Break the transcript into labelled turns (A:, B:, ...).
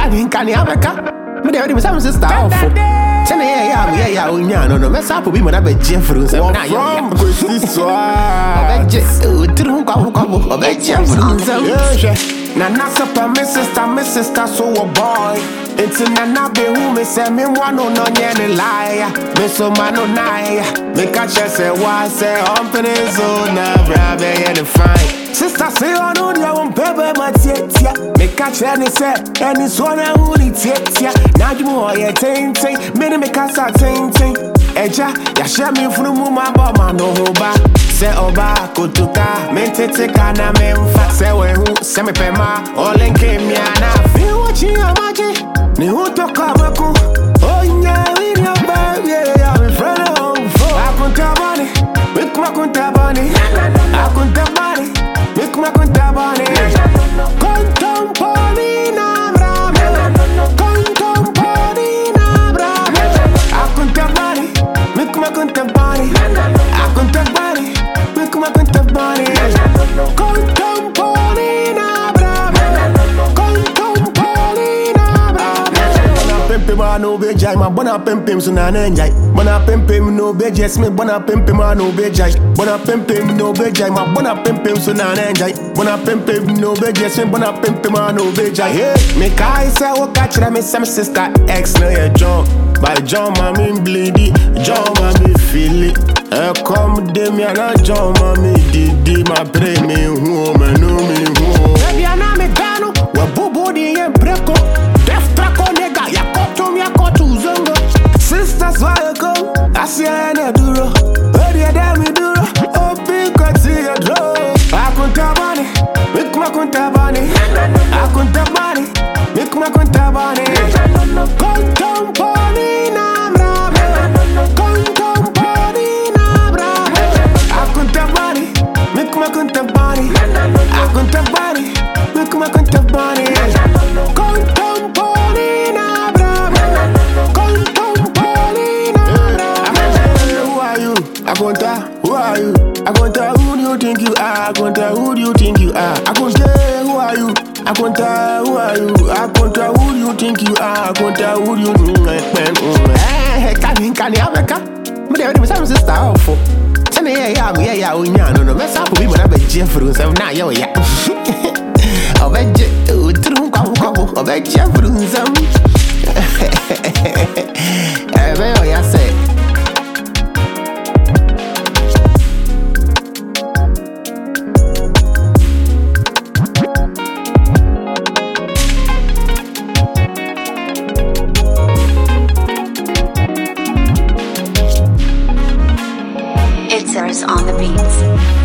A: Kani Abeka. Me dey with some sister awful. Send yeah, no. Mess up be mother be Jeffrey.
B: From Christy Swag.
A: Nana sapa me sister so a boy. It's in Nana be who me say me one no any liar. Me so man no naya. Me catch say why say open so na brave any fine. Sister say on your own paper my tia. Me catch any say any so na who ni tia. Now you more ya ting. Me casa ting. Eja ya share me from my mama no hoba. Say oba kutuka mentete kana memfa. Say we who say me pema all in came ya na feel watching a magic. Ni who to come ku. Oh yeah, we your baby, yeah, we friend home for. I kunta bani, make my kunta bani. I kunta bani, make my kunta bani. Kontom poni na brame, kontom poni na brame. I kunta bani, make my kunta bani. I kunta bani, make my kunta bani. Kontom poni na brame, kontom poni na brame. Pimpe ma no be jai, ma bona pimpim so na nenjai. Bona pimpim no be jes me, bona pimpim ma no be jai. Bona pimpim no be jai, ma bona pimpim so na nenjai. Bona pimpim no be jes me, bona pimpim ma no be jai. Hey, me kai say wo catch me some sister ex no ye John. By John ma me bleedy, John ma me feel it. Come de me na John ma me didi, ma pray me who me no me who. Baby ana me dano, wa bobo di en breko. Sisters, why you come? I see I duro. Where you damn me duro? Oh, big cut see your draw. I kunta bani, make my kunta bani. I kunta bani, make my kunta bani. Kontom poni na brame, kontom poni na brame. I kunta bani, make my kunta bani. I kunta bani, make my kunta bani. Kontom poni na brame, kontom poni na brame. Who are you? I kunta. Who are you? I kunta. Who do you think you are? I kunta. Who do you think you are? I kunta. Who are you? I kunta. Who are you? I kunta. Who do you think you are? I kunta. Who do you think Kani Abeka. Me dey with some sister awful. Send yeah, no. Mess up be mother be Jeffrey. So now yeah. Obeje, true kwa. Obeje Jeffrey. I say.
C: It's on the beats.